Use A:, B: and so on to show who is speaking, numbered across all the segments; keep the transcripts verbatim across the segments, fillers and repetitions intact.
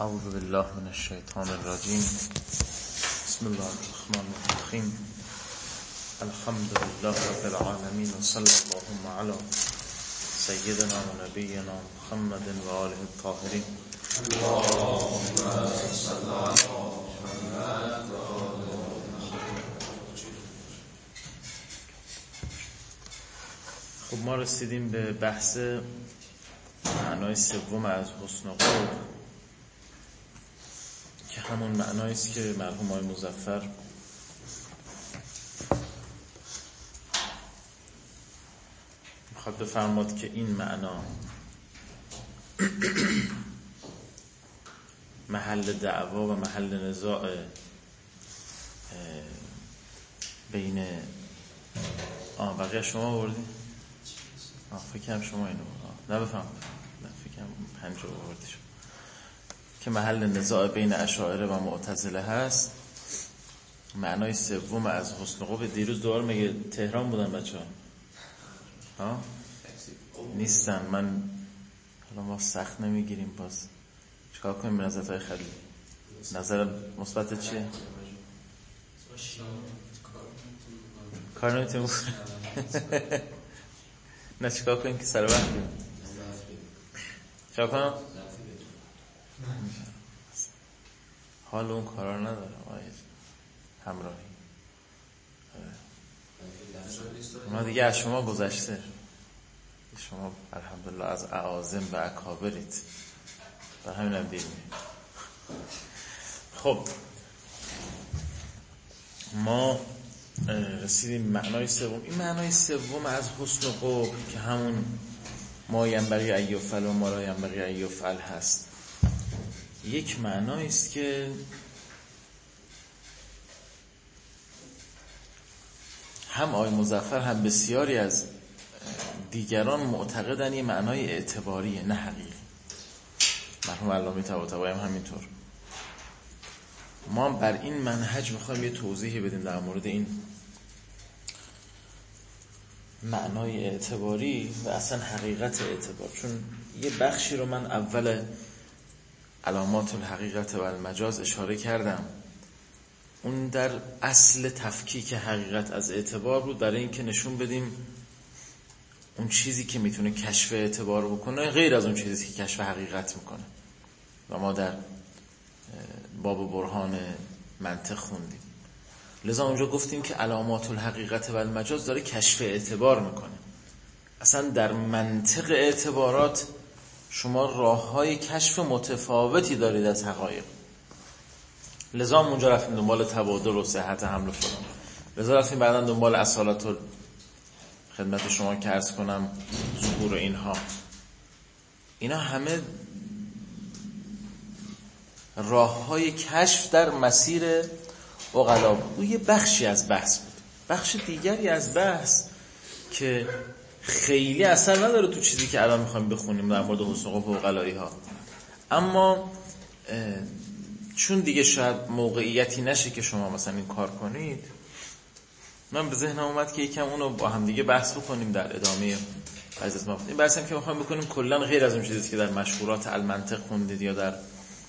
A: اعوذ بالله من الشیطان الرجیم. بسم الله الرحمن الرحیم. الحمد لله رب العالمین و صلی الله علی سیدنا و نبینا محمد و آله الطاهرین. اللهم صل علی محمد و آل خب ما رسیدیم به بحث معنای سوم از حسن و قبح که همون معنایی است که مرحوم آقای مظفر میخواد بفرماد که این معنا محل دعوا و محل نزاع بین آه بقیه شما بردی؟ آه فکرم شما اینو نه بفهم نه فکرم پنجه بردی شما که محل نزاع بین اشاعره و معتزله هست. معنای سوم از حسن و قبح دیروز دوباره میگه تهران بودن بچه‌ها ها نیستن. من حالا ما سخت نمیگیریم باز چیکار کنیم؟ به نظرهای خلیل نظر مثبت چیه؟ کار نمیتونیم نه چیکار کنیم که سر وقت بیم چیکار کنم؟ حال اون کارا نداره آیه همراهی ما دیگه از شما گذشته، شما الحمدلله از اعاظم و اکابرید، بر همین هم دیر می‌کنیم. خب ما رسیدیم معنای سوم. این معنای سوم از حسن و قبح که همون ما ینبغی ان یفعل و ما لا ینبغی ان یفعل هست، یک معنایی است که هم آقای مظفر هم بسیاری از دیگران معتقدن این معنای اعتباریه نه حقیقی. مرحوم علامه طباطبایی هم همینطور. ما بر این منهج میخوایم یه توضیحی بدیم در مورد این معنای اعتباری و اصلا حقیقت اعتبار، چون یه بخشی رو من اول علامات الحقیقت و المجاز اشاره کردم. اون در اصل تفکیک حقیقت از اعتبار بود، برای اینکه نشون بدیم اون چیزی که میتونه کشف اعتبار بکنه غیر از اون چیزی که کشف حقیقت میکنه. و ما در باب برهان منطق خوندیم. لذا اونجا گفتیم که علامات الحقیقت و المجاز داره کشف اعتبار میکنه. اصلا در منطق اعتبارات شما راه‌های کشف متفاوتی دارید از حقایق. لذا اونجا رفتیم دنبال تبادل و صحت حمل و فلان. لذا رفتیم بعداً دنبال اصالت و خدمت شما که عرض کنم ظهور اینها. اینا همه راه‌های کشف در مسیر عقلا بود. یه بخشی از بحث بود. بخش دیگری از بحث که خیلی اثر نداره تو چیزی که الان میخوایم بخونیم در مورد حسن و قبح و عقلایی ها، اما چون دیگه شاید موقعیتی نشه که شما مثلا این کار کنید، من به ذهنم اومد که یکم اونو با هم دیگه بحث بکنیم در ادامه بعضی از مفاهیم. این بحث هم که میخوایم بکنیم کلا غیر از اون چیزی که در مشهورات المنطق خوندید یا در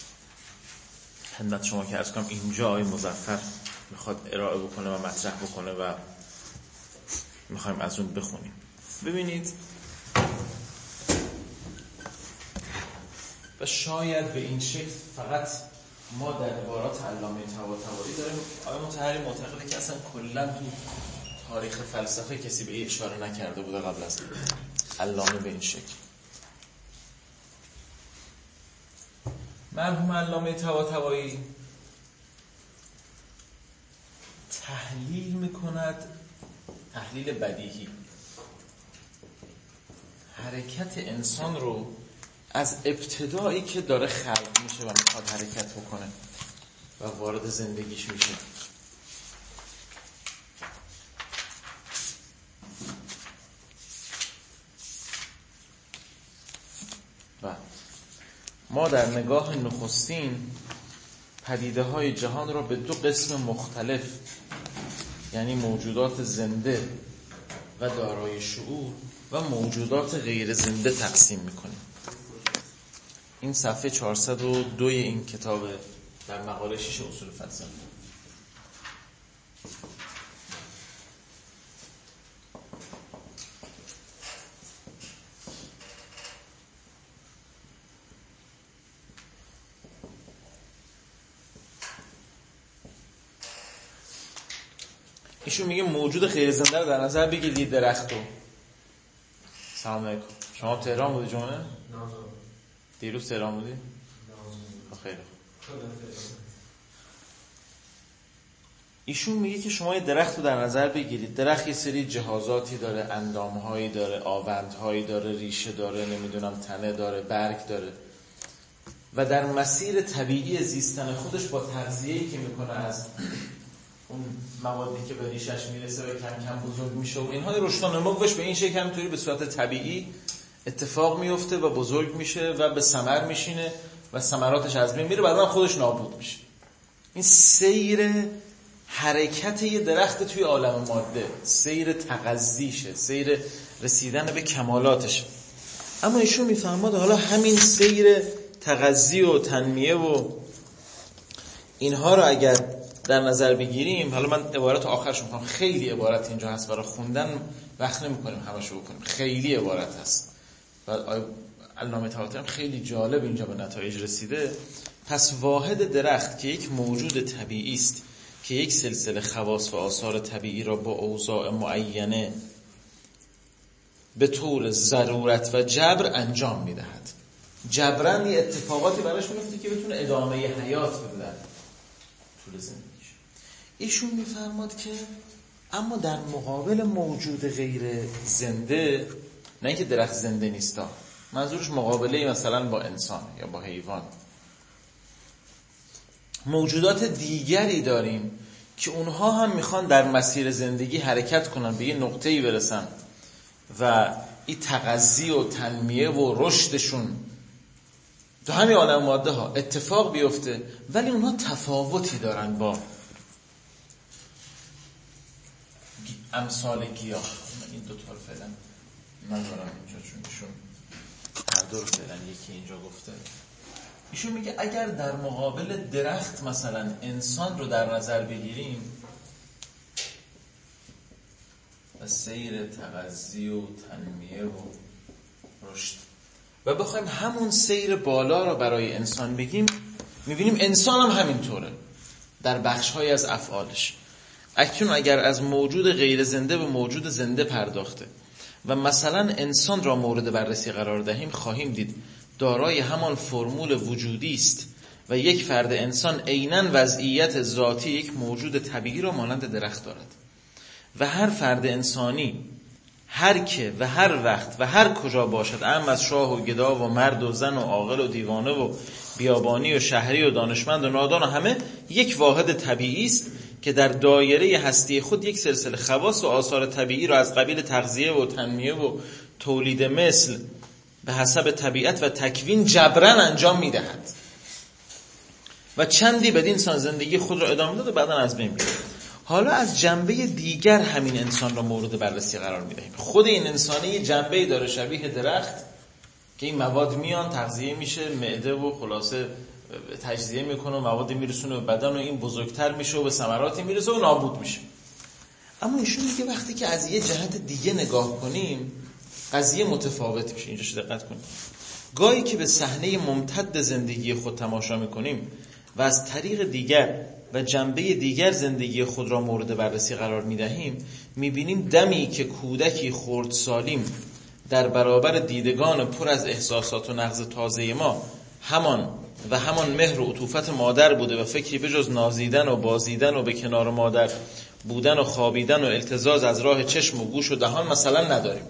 A: خدمت شما که عرض کنم اینجا آقای مظفر میخواد ارائه بکنه و مطرح بکنه و میخوایم از اون بخونیم. ببینید و شاید به این شکل فقط ما در عبارات علامه طباطبایی داریم. آقای مطهری معتقده که اصلا کلا تو تاریخ فلسفه کسی به این اشاره نکرده بوده قبل از علامه به این شکل. مرحوم علامه طباطبایی تحلیل میکند، تحلیل بدیهی، حرکت انسان رو از ابتدایی که داره خلق میشه و میخواد حرکت بکنه و وارد زندگیش میشه و ما در نگاه نخستین پدیده های جهان را به دو قسم مختلف، یعنی موجودات زنده و دارای شعور و موجودات غیر زنده تقسیم میکنیم. این صفحه چهارصد و دو این کتاب در مقاله شش اصول فلسفه. ایشون میگه موجود غیر زنده رو در نظر بگیرید. درخت رو. سلام علیکم. شما تهران بودی جمعه؟ نه. دیروز تهران بودی؟ نه. خیلی خوب. ایشون میگه که شما یه درخت رو در نظر بگیرید. درخت یه سری جهازاتی داره، اندامهایی داره، آوندهایی داره، ریشه داره، نمیدونم تنه داره، برگ داره و در مسیر طبیعی زیستن خودش با تغذیه‌ای که میکنه از اون موادی که به ریشش میرسه و کم کم بزرگ میشه و اینها رشد و نموش به این شکل همینطوری به صورت طبیعی اتفاق میفته و بزرگ میشه و به ثمر میشینه و ثمراتش از بین میره، بعدا خودش نابود میشه. این سیر حرکت یه درخت توی عالم ماده، سیر تغذیشه، سیر رسیدن به کمالاتش. اما ایشون میفهمد حالا همین سیر تغذی و تنمیه و اینها رو اگر در نظر بگیریم، حالا من عبارت آخرش میخوام، خیلی عبارت اینجا هست برای خوندن، وقت نمیکنیم همشو بکنیم، خیلی عبارت هست و علامه طباطبایی خیلی جالب اینجا به نتایج رسیده. پس واحد درخت که یک موجود طبیعی است که یک سلسله خواص و آثار طبیعی را با اوضاع معینه به طور ضرورت و جبر انجام میدهد. جبران یه اتفاقاتی براش میفته که بتونه ادامه حیات بده طول زندگیش. ایشون میفرماد که اما در مقابل موجود غیر زنده، نه اینکه درخت زنده نیستا، منظورش مقابله مثلا با انسان یا با حیوان، موجودات دیگری داریم که اونها هم میخوان در مسیر زندگی حرکت کنن، به یه نقطه‌ای برسن و این تغذی و تنمیه و رشدشون تو همین عالم ماده ها اتفاق بیفته، ولی اونها تفاوتی دارن با امثال گیاه. این دو تا رو فعلا ندارم اینجا چون ایشون هر دو رو فعلا یکی اینجا گفته. ایشون میگه اگر در مقابل درخت مثلا انسان رو در نظر بگیریم و سیر تغذی و تنمیه و رشد و بخوایم همون سیر بالا رو برای انسان بگیم، میبینیم انسان هم همینطوره در بخش‌های از افعالش. اکنون اگر از موجود غیر زنده به موجود زنده پرداخته و مثلا انسان را مورد بررسی قرار دهیم، خواهیم دید دارای همان فرمول وجودی است و یک فرد انسان عیناً وضعیت ذاتی یک موجود طبیعی را مانند درخت دارد و هر فرد انسانی هر که و هر وقت و هر کجا باشد، اعم از شاه و گدا و مرد و زن و عاقل و دیوانه و بیابانی و شهری و دانشمند و نادان و همه یک واحد طبیعی است که در دایره هستی خود یک سلسله خواص و آثار طبیعی را از قبیل تغذیه و تنمیه و تولید مثل به حسب طبیعت و تکوین جبران انجام می‌دهد و چندی بدین انسان زندگی خود را ادامه داده و بعداً از بین می‌برد. حالا از جنبه دیگر همین انسان را مورد بررسی قرار می‌دهیم. خود این انسانی یه جنبه‌ای داره شبیه درخت که این مواد میان تغذیه میشه، معده و خلاصه تجزیه میکنه و مواد میرسونه به بدن و این بزرگتر میشه و به ثمراتی میرسه و نابود میشه. اما ایشون میگه وقتی که از یه جهت دیگه نگاه کنیم قضیه متفاوت میشه. اینجاش دقت کنیم. گاهی که به صحنه ممتد زندگی خود تماشا میکنیم و از طریق دیگر و جنبه دیگر زندگی خود را مورد بررسی قرار میدهیم، میبینیم دمی که کودکی خردسالیم در برابر دیدگان پر از احساسات و نغز تازه ما همان و همان مهر و عطوفت مادر بوده و فکری بجز نازیدن و بازیدن و به کنار مادر بودن و خوابیدن و التزاز از راه چشم و گوش و دهان مثلا نداریم.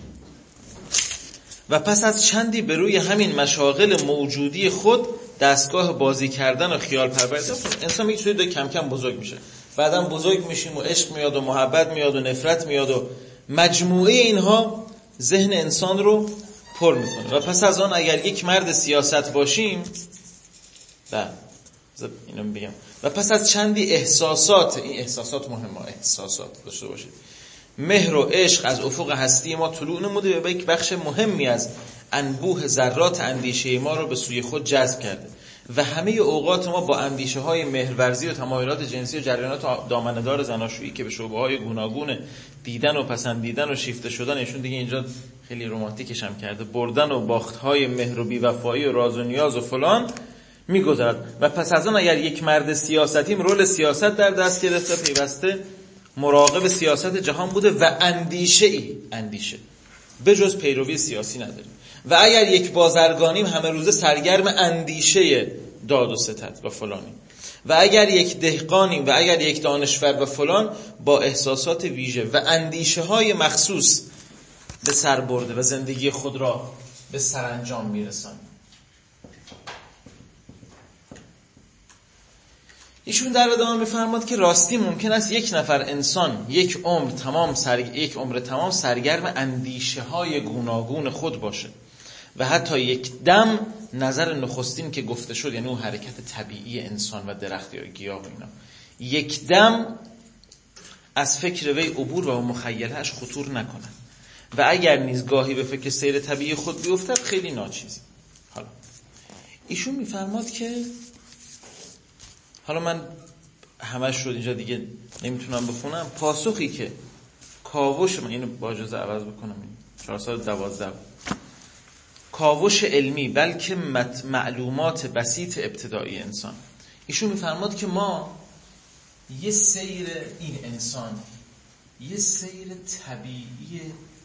A: و پس از چندی به روی همین مشاغل موجودی خود دستگاه بازی کردن و خیال پروری، انسان یک چیزی کم کم بزرگ میشه، بعدم بزرگ میشیم و عشق میاد و محبت میاد و نفرت میاد و مجموعه اینها ذهن انسان رو پر میکنه. و پس از آن اگر یک مرد سیاست باشیم، نه اینو بگم، و پس از چندی احساسات، این احساسات مهمه، احساسات داشته باشید، مهر و عشق از افق هستی ما طلوع نموده و به یک بخش مهمی از انبوه ذرات اندیشه ما رو به سوی خود جذب کرده و همه اوقات ما با اندیشه های مهرورزی و تمایلات جنسی و جریانات دامنه‌دار زناشویی که به شعبه های گوناگون دیدن و پسندیدن و شیفته شدن، ایشون دیگه اینجا خیلی رمانتیکش هم کرده، بردن و باخت های مهر و بی‌وفایی و راز و نیاز و فلان میگذرد. و پس از آن اگر یک مرد سیاستیم رول سیاست در دست گرفته، پیوسته مراقب سیاست جهان بوده و اندیشه ای اندیشه به جز پیروی سیاسی نداریم، و اگر یک بازرگانیم همه روزه سرگرم اندیشه داد و ستد و فلانیم، و اگر یک دهقانیم و اگر یک دانشور و فلان با احساسات ویژه و اندیشه های مخصوص به سر برده و زندگی خود را به سرانجام میرسانیم. ایشون در ادامه می‌فرماد که راستی ممکن است یک نفر انسان یک عمر تمام سر... یک عمر تمام سرگرم اندیشه‌های گوناگون خود باشه و حتی یک دم نظر نخستین که گفته شد، یعنی اون حرکت طبیعی انسان و درخت یا گیاه و اینا، یک دم از فکر وی عبور و مخیله‌اش خطور نکنه و اگر نیز گاهی به فکر سیر طبیعی خود بیفتد خیلی ناچیزی. حالا ایشون می‌فرماد که حالا من همش شد اینجا دیگه نمیتونم بخونم. پاسخی که کاوش، من اینو با اجازه عوض بکنم، این چهارصد و دوازده کاوش علمی بلکه معلومات بسیط ابتدایی انسان. ایشون میفرماد که ما یه سیر این انسان یه سیر طبیعی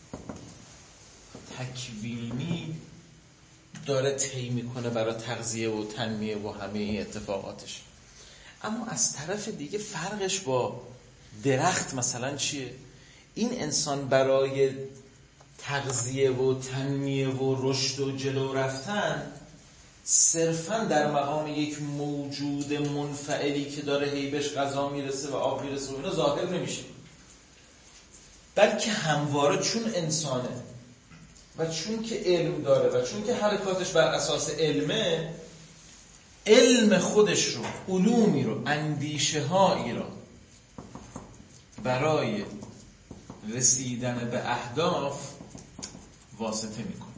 A: تکوینی داره طی میکنه برای تغذیه و تنمیه و همه این اتفاقاتش، اما از طرف دیگه فرقش با درخت مثلا چیه؟ این انسان برای تغذیه و تنمیه و رشد و جلو رفتن صرفاً در مقام یک موجود منفعلی که داره هی بهش غذا میرسه و آب میرسه و اینا ظاهر نمیشه، بلکه همواره چون انسانه و چون که علم داره و چون که حرکاتش بر اساس علمه، علم خودش رو، علومی رو، اندیشه هایی رو برای رسیدن به اهداف واسطه میکنه.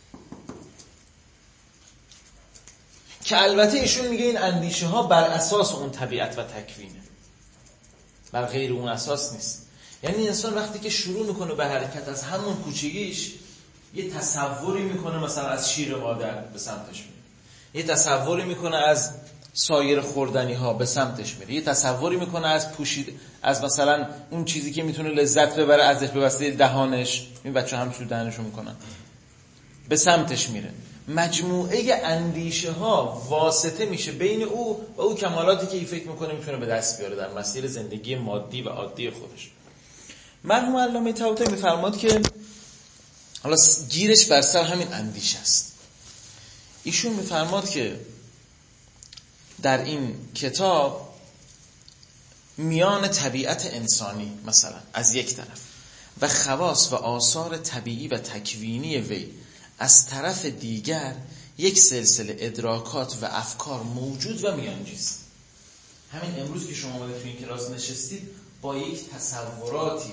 A: که البته ایشون میگه این اندیشه ها بر اساس اون طبیعت و تکوینه، بر غیر اون اساس نیست. یعنی انسان وقتی که شروع میکنه به حرکت از همون کوچگیش یه تصوری میکنه مثلا از شیر مادر به سمتش میره، یه تصوری میکنه از سایر خوردنی ها به سمتش میره، یه تصوری میکنه از پوشید از مثلا اون چیزی که میتونه لذت ببره ازش به واسطه دهانش، این بچه هم شو دهنشو میکنن، به سمتش میره. مجموعه اندیشه ها واسطه میشه بین او و او کمالاتی که ای فکر میکنه میتونه به دست بیاره در مسیر زندگی مادی و عادی خودش. مرحوم علامه طباطبایی میفرماد که حالا گیرش بر سر همین اندیشه است. ایشون میفرماد که در این کتاب میان طبیعت انسانی مثلا از یک طرف و خواص و آثار طبیعی و تکوینی وی از طرف دیگر یک سلسله ادراکات و افکار موجود و میانجیست. همین امروز که شما اومدید تو این کلاس نشستید با یک تصوراتی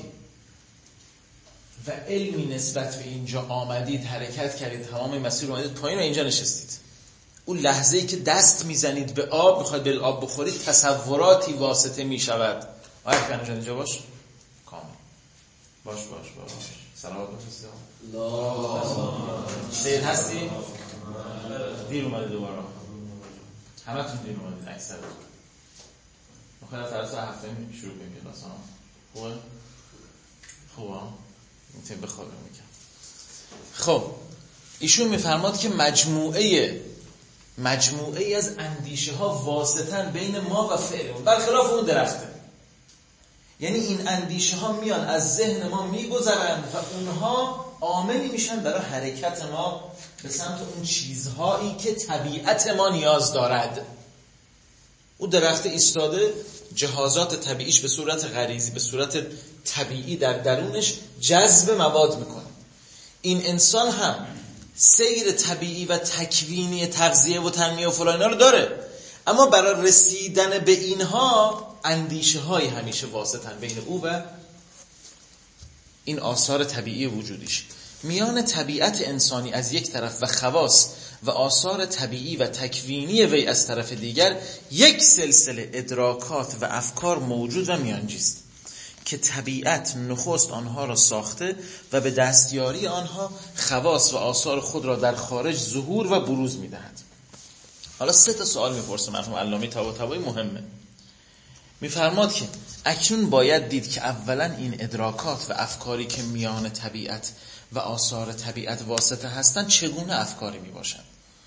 A: و علمی نسبت به اینجا آمدید، حرکت کردید، تمام مسیر اومدید پایین و اینجا نشستید. اون لحظه‌ای که دست میزنید به آب، میخواید به آب بخورید، تصوراتی واسطه میشود. آیا کنه اینجا باش؟ کامل. باش باش باش. سلامت باشید. الله. سید هستی؟ دیر اومدید دوباره. همتون دیر اومدید اکثر. میخواید از طرف هفته شروع کنیم کلاس ها. خوبه؟ خوبه. میتونیم بخوابیم میگم. خب ایشون میفرماد که مجموعه مجموعه ای از اندیشه ها واسطن بین ما و فعل اون، برخلاف اون درخته. یعنی این اندیشه ها میان از ذهن ما میگذرند و اونها عاملی میشن برای حرکت ما به سمت اون چیزهایی که طبیعت ما نیاز دارد. اون درخت ایستاده، جهازات طبیعیش به صورت غریزی، به صورت طبیعی در درونش جذب مواد میکنه. این انسان هم سیر طبیعی و تکوینی تغذیه و تنمیه و فلان اینا رو داره، اما برای رسیدن به اینها اندیشه های همیشه واسطن بین او و این آثار طبیعی وجودیش. میان طبیعت انسانی از یک طرف و خواص و آثار طبیعی و تکوینی وی از طرف دیگر یک سلسله ادراکات و افکار موجود و میانجیست که طبیعت نخست آنها را ساخته و به دستیاری آنها خواص و آثار خود را در خارج ظهور و بروز می‌دهد. حالا سه تا سوال می‌پرسه مرحوم علامه طباطبایی مهمه. می‌فرماد که اکنون باید دید که اولا این ادراکات و افکاری که میان طبیعت و آثار طبیعت واسطه هستند چگونه افکاری میباشند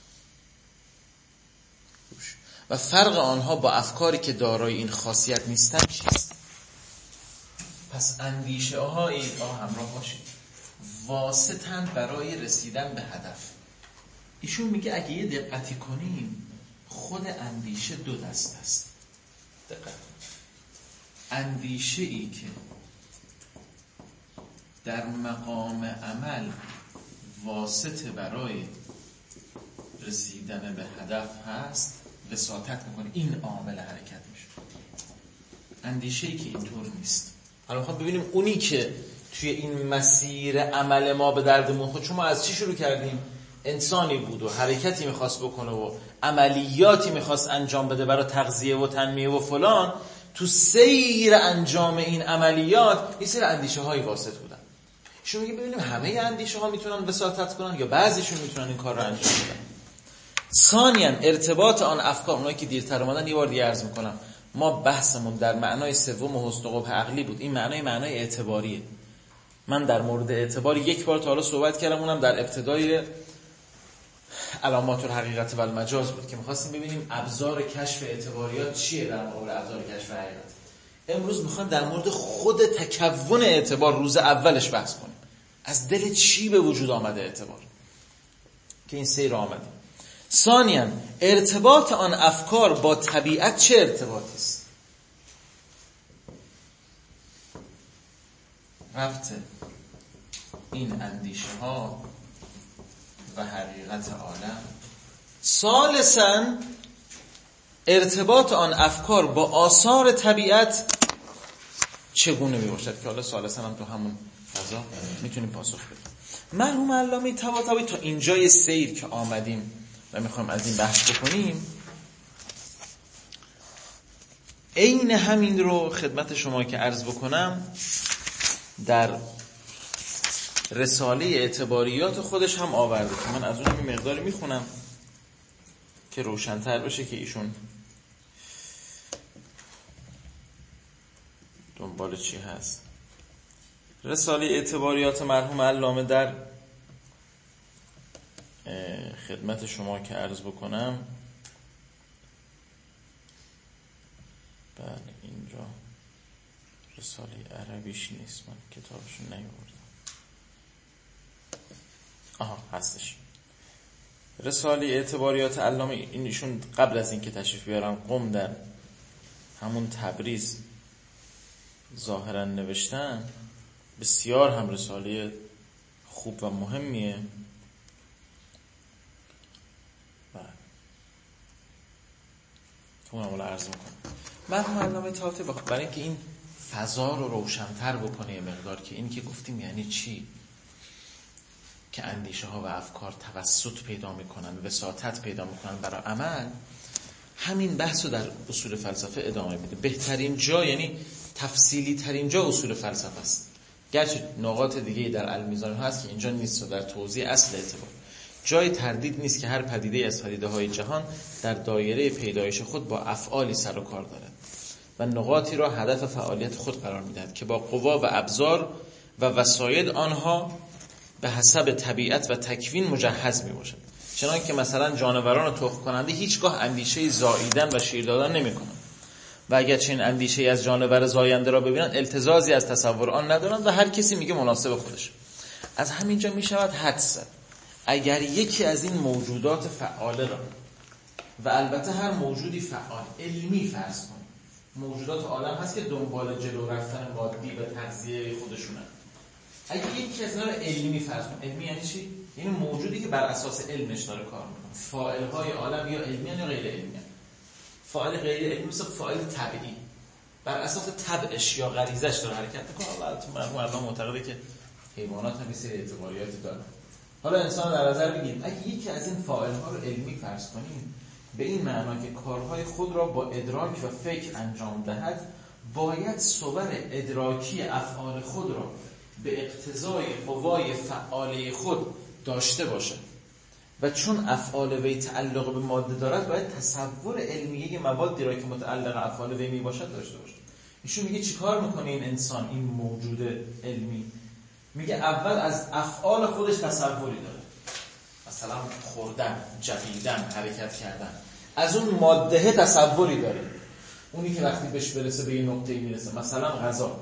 A: و فرق آنها با افکاری که دارای این خاصیت نیستند چیست؟ پس اندیشه هایی آه همراه باشید واسطند برای رسیدن به هدف. ایشون میگه اگه یه دقتی کنیم خود اندیشه دو دست است. دقت اندیشه ای که در مقام عمل واسطه برای رسیدن به هدف هست وساطت میکنه، این عامل حرکت میشه. اندیشه‌ای که اینطور نیست. حالا میخواد ببینیم اونی که توی این مسیر عمل ما به دردمون خود، چون ما از چی شروع کردیم؟ انسانی بود و حرکتی میخواست بکنه و عملیاتی میخواست انجام بده برای تغذیه و تنمیه و فلان. تو سیر انجام این عملیات یه سری اندیشه های واسط بودن. شما میگه ببینیم همه اندیشه ها میتونن وساطت کنن یا بعضیشون میتونن این کار رو انجام بدن. ثانیاً ارتباط آن افکار، اونایی که دیرتر اومدن یه بار دیگه عرض میکنم، ما بحثمون در معنای سوم حسن و قبح عقلی بود. این معنای معنای اعتباریه. من در مورد اعتبار یک بار تا حالا صحبت کردم، اونم در ابتدای علامات الحقیقت و المجاز بود که می‌خواستیم ببینیم ابزار کشف اعتباریات چیه در مقابل ابزار کشف حقیقت. امروز می‌خوام در مورد خود تکون اعتبار روز اولش بحث کنیم. از دل چی به وجود آمده اعتبار که این سیر آمدیم. ثانیاً ارتباط آن افکار با طبیعت چه ارتباطی است؟ ربط این اندیشه ها و حقیقت عالم. ثالثاً ارتباط آن افکار با آثار طبیعت چگونه می باشد که حالا ثالثاً هم تو همون فضا میتونیم پاسخ بدیم. مرحوم علامه طباطبایی تا اینجای سیر که آمدیم و میخوام از این بحث بکنیم، عین همین رو خدمت شما که عرض بکنم در رساله اعتباریات خودش هم آورده که من از اون یه مقداری میخونم که روشن‌تر بشه که ایشون دنبال چی هست. رساله اعتباریات مرحوم علامه در خدمت شما که عرض بکنم، بله اینجا رساله عربیش نیست، من کتابشو نیاوردم. آها هستش. رساله اعتباریات علامه اینشون قبل از این که تشریف بیارن قم در همون تبریز ظاهرا نوشتن. بسیار هم رساله خوب و مهمیه. اونم رو عرض میکنم. مرحوم علامه طباطبایی برای اینکه این فضا رو روشن‌تر بکنه یه مقدار که این که گفتیم یعنی چی که اندیشه ها و افکار توسط پیدا میکنن، وساطت پیدا میکنن برای عمل، همین بحث رو در اصول فلسفه ادامه میده. بهترین جا یعنی تفصیلی ترین جا اصول فلسفه است، گرچه نقاط دیگه در المیزان هست که اینجا نیست و در توضیح اصل اعتبار جای تردید نیست که هر پدیده از پدیده‌های جهان در دایره پیدایش خود با افعالی سر و کار دارد و نقاطی را هدف فعالیت خود قرار می‌دهد که با قوا و ابزار و وسایل آنها به حسب طبیعت و تکوین مجهز می‌باشد. چنانکه که مثلا جانوران تخم کننده هیچگاه اندیشه زاییدن و شیر دادن نمی‌کنند و اگر چنین اندیشه از جانور زاینده را ببینند التزازی از تصور آن ندارند و هر کسی میگه مناسب خودش. از همینجا میشود حدس زد اگر یکی از این موجودات فعاله را، و البته هر موجودی فعال علمی فرض کنیم، موجودات عالم هست که دنبال جلو رفتن مادی و تغذیه خودشونن، اگه یکی از اینا رو علمی فرض کنیم، علمی یعنی چی؟ یعنی موجودی که بر اساس علمش داره کار میکنه. فاعل‌های عالم یا علمی یا غیر علمی. فاعل غیر علمی مثل فاعل طبیعی بر اساس طبعش یا غریزش داره حرکت میکنه. البته مرحوم علامه معتقده که حیوانات هم یه سری اعتباریاتی دارن. حالا انسان در نظر بگیریم، اگه یکی از این فاعل‌ها رو علمی فرض کنیم، به این معنا که کارهای خود را با ادراک و فکر انجام دهد، باید صور ادراکی افعال خود را به اقتضای قوای فعاله خود داشته باشد و چون افعال وی تعلق به ماده دارد، باید تصور علمیه موادی را که متعلق افعال وی می باشد داشته باشد. ایشون میگه چیکار میکنه این انسان، این موجود علمی؟ میگه اول از افعال خودش تصوری داره، مثلا خوردن، جویدن، حرکت کردن. از اون ماده تصوری داره، اونی که وقتی بهش برسه به این نقطه‌ای میرسه، مثلا غذا.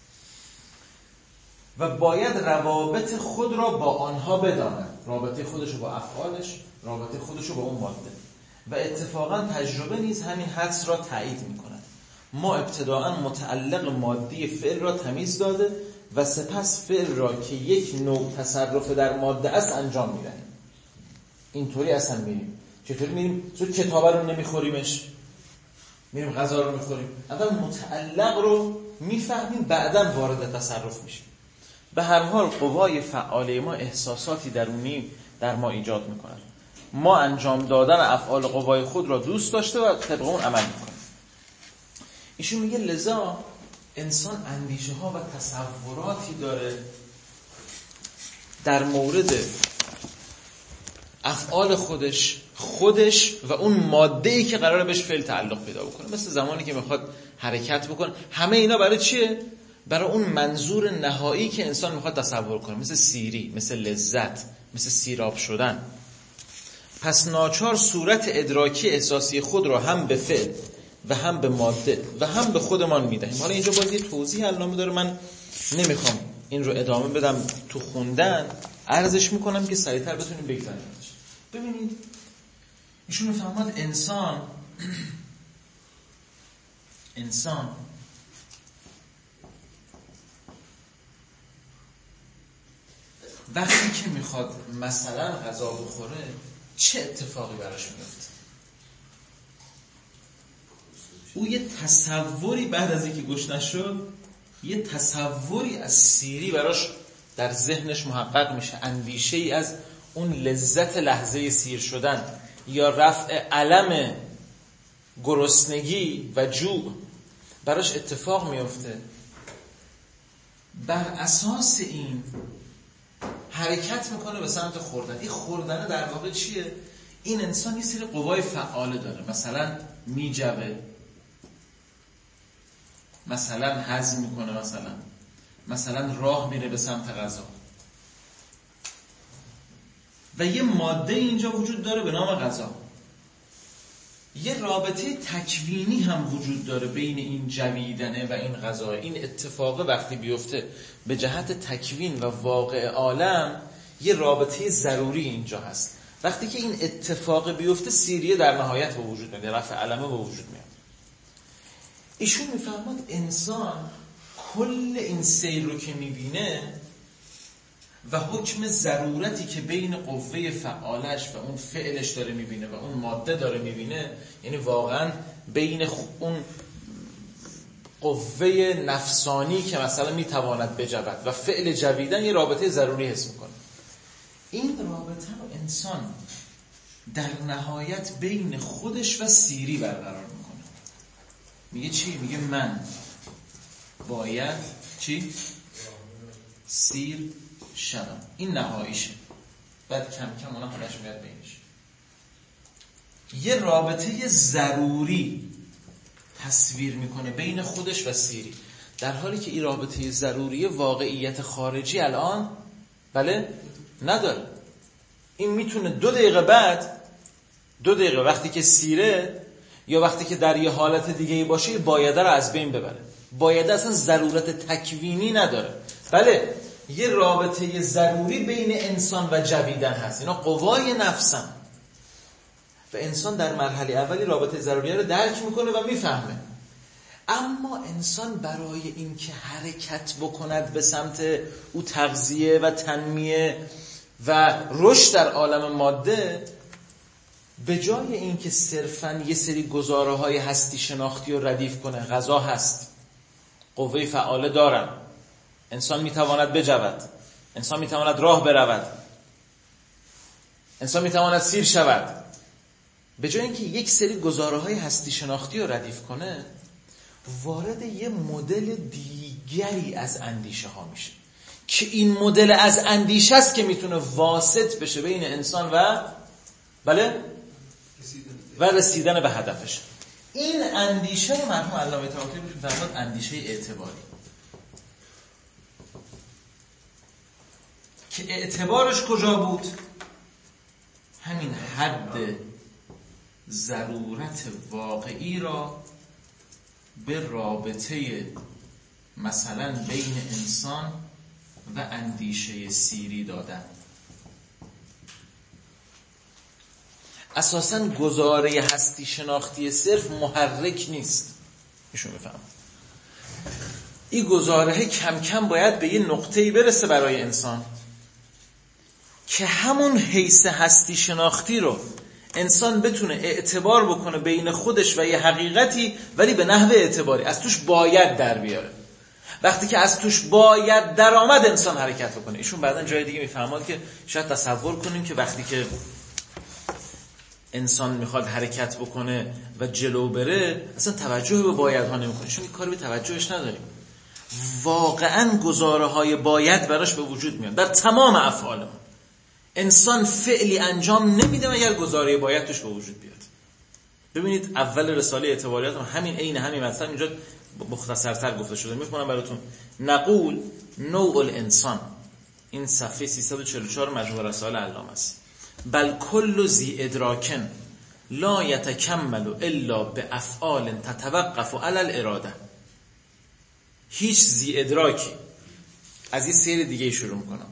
A: و باید روابط خود را با آنها بداند، رابطه خودش رو با افعالش، رابطه خودش رو با اون ماده. و اتفاقا تجربه نیز همین حدس را تایید میکند. ما ابتداعا متعلق مادی فعل را تمیز داده و سپس فعل را که یک نوع تصرف در ماده است انجام میدهیم. اینطوری اصلا میریم. چطوری میریم؟ تو کتاب رو نمیخوریمش، میریم غذا رو میخوریم. اول متعلق رو میفهمیم، بعداً وارد تصرف میشیم. به هر حال قوای فعاله ما احساساتی درونی در ما ایجاد میکنند. ما انجام دادن افعال قوای خود را دوست داشته و طبق اون عمل میکنیم. ایشون میگه لذا انسان اندیشه ها و تصوراتی داره در مورد افعال خودش خودش و اون ماده‌ای که قراره بهش فعل تعلق پیدا بکنه. مثل زمانی که میخواد حرکت بکنه. همه اینا برای چیه؟ برای اون منظور نهایی که انسان میخواد تصور کنه، مثل سیری، مثل لذت، مثل سیراب شدن. پس ناچار صورت ادراکی احساسی خود را هم به فعل و هم به ماده و هم به خودمان میدهیم. حالا اینجا باید یه توضیح علامه داره، من نمیخوام این رو ادامه بدم تو خوندن، عرضش میکنم که سریعتر بتونیم بگذاریم. ببینید ایشون میفهمد انسان انسان وقتی که میخواد مثلا غذا بخوره چه اتفاقی براش میفته؟ او یه تصوری بعد از اینکه گشنش شد، یه تصوری از سیری براش در ذهنش محقق میشه، اندیشه ای از اون لذت لحظه سیر شدن یا رفع الم گرسنگی و جوع براش اتفاق میفته. بر اساس این حرکت میکنه به سمت خوردن. این خوردن در واقع چیه؟ این انسان یه سری قوای فعاله داره، مثلا میجوه، مثلا هضم میکنه، مثلا مثلا راه میره به سمت غذا. و یه ماده اینجا وجود داره به نام غذا. یه رابطه تکوینی هم وجود داره بین این جویدنه و این غذا. این اتفاق وقتی بیفته به جهت تکوین و واقع عالم، یه رابطه ضروری اینجا هست. وقتی که این اتفاق بیفته، سیریه در نهایت به وجود میاد، رفع علمه به وجود میاد. ایشون میفهمد انسان کل این سیر رو که میبینه و حکم ضرورتی که بین قوه فعالش و اون فعلش داره میبینه و اون ماده داره میبینه، یعنی واقعا بین اون قوه نفسانی که مثلا میتواند بجود و فعل جویدن یه رابطه ضروری حس میکنه. این رابطه رو انسان در نهایت بین خودش و سیری برقرار میکنه. میگه چی؟ میگه من باید چی؟ سیر شدم. این نهاییشه. بعد کم کم اونا همش میاد بینش. یه رابطه ضروری تصویر میکنه بین خودش و سیری، در حالی که این رابطه ضروری واقعیت خارجی الان بله نداره. این میتونه دو دقیقه بعد دو دقیقه وقتی که سیره یا وقتی که در یه حالت دیگه باشه بایده رو از بین ببره. بایده اصلا ضرورت تکوینی نداره. بله یه رابطه ضروری بین انسان و جویدن هست. اینا قوای نفسن و انسان در مرحله اولی رابطه ضروری رو درک میکنه و میفهمه. اما انسان برای این که حرکت بکند به سمت او تغذیه و تنمیه و رشد در عالم ماده، به جای این که صرفاً یه سری گزاره های هستی شناختی رو ردیف کنه، غذا هست، قوه فعاله دارن، انسان میتواند بجود، انسان میتواند راه برود، انسان میتواند سیر شود. به جای اینکه یک سری گزاره‌های هستی شناختی رو ردیف کنه، وارد یه مدل دیگری از اندیشه ها میشه که این مدل از اندیشه است که میتونه واسط بشه بین انسان و بله و رسیدن به هدفش. این اندیشه رو مرحوم علامه طاهری می‌فرماد اندیشه اعتباری، که اعتبارش کجا بود؟ همین حد ضرورت واقعی را به رابطه مثلا بین انسان و اندیشه سیری دادن. اساساً گزاره هستی شناختی صرف محرک نیست، ایشون میفهم. این گزاره کم کم باید به یه نقطه‌ای برسه برای انسان که همون حیث هستی شناختی رو انسان بتونه اعتبار بکنه بین خودش و یه حقیقتی، ولی به نحو اعتباری، از توش باید در بیاره. وقتی که از توش باید در آمد انسان حرکت بکنه. ایشون بعدن جای دیگه میفهماد که شاید تصور کنیم که وقتی که انسان میخواد حرکت بکنه و جلو بره اصلا توجه به بایدها نمیکنه. ایشون کاری به توجهش نداریم. واقعا گزاره های باید براش به وجود میاد در تمام افعال. انسان فعلی انجام نمیده مگر گزاره باید توش به وجود بیاد. ببینید اول رساله اعتباریات هم همین عین همین مطلب اینجا مختصرتر گفته شده. میخونم براتون. نقول نوع الانسان، این صفحه سیصد و چهل و چهار مجموع رسائل علامه است. بل کل ذی ادراکن لا یتکمل الا به افعال تتوقف علی الاراده. هیچ ذی ادراکی، از این سیر دیگه شروع میکنم،